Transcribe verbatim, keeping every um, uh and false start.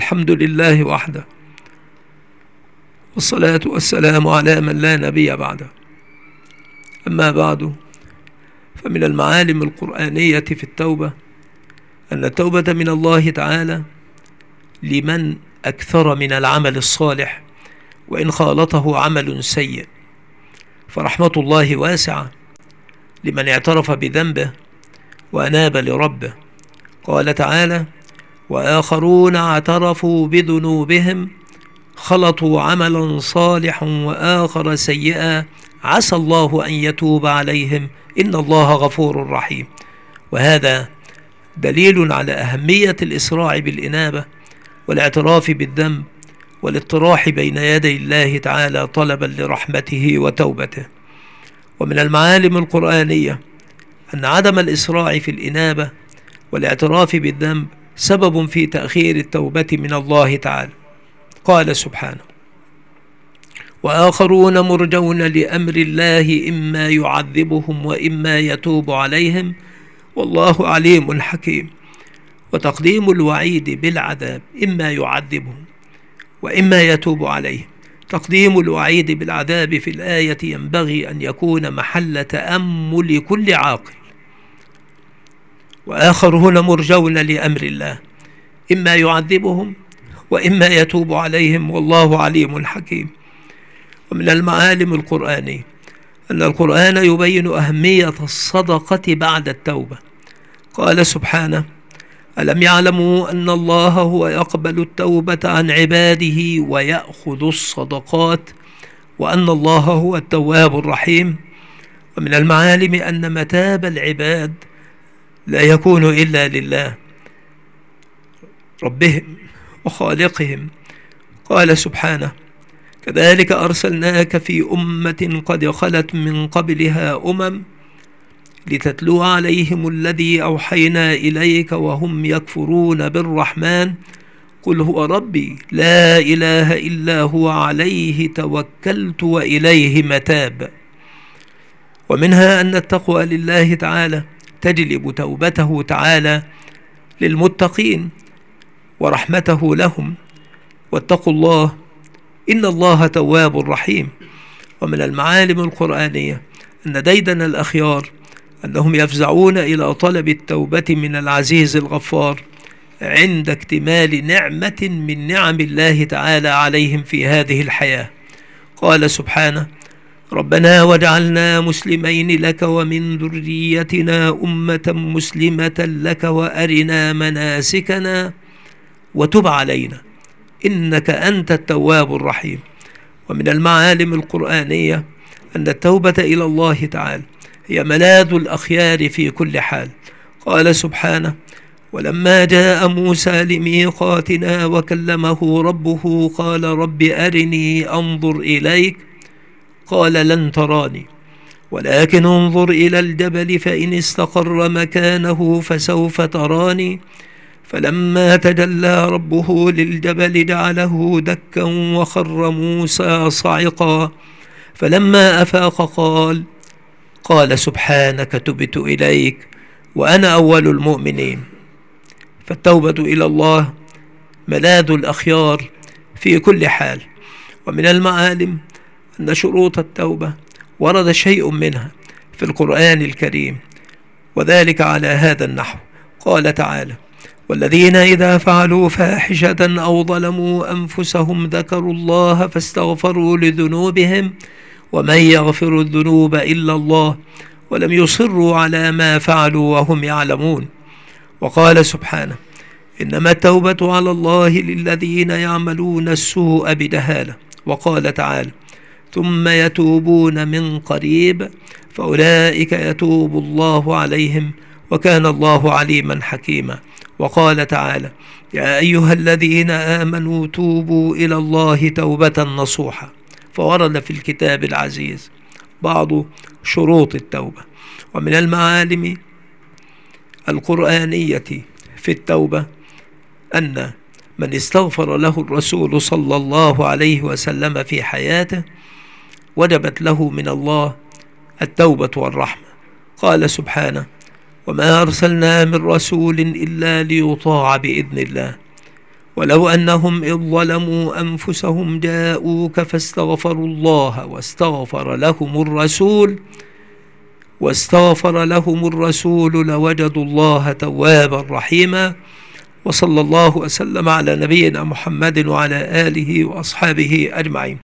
الحمد لله وحده، والصلاة والسلام على من لا نبي بعده. أما بعد، فمن المعالم القرآنية في التوبة أن التوبة من الله تعالى لمن أكثر من العمل الصالح وإن خالطه عمل سيء، فرحمة الله واسعة لمن اعترف بذنبه وأناب لربه. قال تعالى: وآخرون اعترفوا بذنوبهم خلطوا عملا صالحا وآخر سيئا عسى الله أن يتوب عليهم إن الله غفور رحيم. وهذا دليل على أهمية الإسراع بالإنابة والاعتراف بالذنب والاطراح بين يدي الله تعالى طلبا لرحمته وتوبته. ومن المعالم القرآنية أن عدم الإسراع في الإنابة والاعتراف بالذنب سبب في تأخير التوبة من الله تعالى. قال سبحانه: وآخرون مرجون لأمر الله إما يعذبهم وإما يتوب عليهم والله عليم حكيم. وتقديم الوعيد بالعذاب إما يعذبهم وإما يتوب عليهم، تقديم الوعيد بالعذاب في الآية ينبغي أن يكون محل تأمل كل عاقل. وآخرون مرجون لأمر الله إما يعذبهم وإما يتوب عليهم والله عليم حكيم. ومن المعالم القرآنية أن القرآن يبين أهمية الصدقة بعد التوبة. قال سبحانه: ألم يعلموا أن الله هو يقبل التوبة عن عباده ويأخذ الصدقات وأن الله هو التواب الرحيم. ومن المعالم أن متاب العباد لا يكون إلا لله ربهم وخالقهم. قال سبحانه: كذلك أرسلناك في أمة قد خلت من قبلها أمم لتتلو عليهم الذي أوحينا إليك وهم يكفرون بالرحمن قل هو ربي لا إله إلا هو عليه توكلت وإليه متاب. ومنها أن التقوى لله تعالى تجلب توبته تعالى للمتقين ورحمته لهم، واتقوا الله إن الله تواب رحيم. ومن المعالم القرآنية أن ديدن الأخيار أنهم يفزعون إلى طلب التوبة من العزيز الغفار عند اكتمال نعمة من نعم الله تعالى عليهم في هذه الحياة. قال سبحانه: ربنا واجعلنا مسلمين لك ومن ذريتنا أمة مسلمة لك وأرنا مناسكنا وتب علينا إنك أنت التواب الرحيم. ومن المعالم القرآنية أن التوبة إلى الله تعالى هي ملاذ الأخيار في كل حال. قال سبحانه: ولما جاء موسى لميقاتنا وكلمه ربه قال رب أرني أنظر إليك قال لن تراني ولكن انظر إلى الجبل فإن استقر مكانه فسوف تراني فلما تجلى ربه للجبل جعله دكا وخر موسى صعقا فلما أفاق قال قال سبحانك تبت إليك وأنا أول المؤمنين. فالتوبة إلى الله ملاذ الأخيار في كل حال. ومن المعالم أن شروط التوبة ورد شيء منها في القرآن الكريم، وذلك على هذا النحو. قال تعالى: والذين إذا فعلوا فاحشة أو ظلموا أنفسهم ذكروا الله فاستغفروا لذنوبهم ومن يغفر الذنوب إلا الله ولم يصروا على ما فعلوا وهم يعلمون. وقال سبحانه: إنما التوبة على الله للذين يعملون السوء بجهالة. وقال تعالى: ثم يتوبون من قريب فأولئك يتوب الله عليهم وكان الله عليما حكيما. وقال تعالى: يا أيها الذين آمنوا توبوا إلى الله توبة نصوحا. فورد في الكتاب العزيز بعض شروط التوبة. ومن المعالم القرآنية في التوبة أن من استغفر له الرسول صلى الله عليه وسلم في حياته وجبت له من الله التوبة والرحمة. قال سبحانه: وما أرسلنا من رسول إلا ليطاع بإذن الله ولو أنهم إذ ظلموا أنفسهم جاءوك فاستغفروا الله واستغفر لهم الرسول واستغفر لهم الرسول لوجدوا الله توابا رحيما. وصلى الله وسلم على نبينا محمد وعلى آله وأصحابه أجمعين.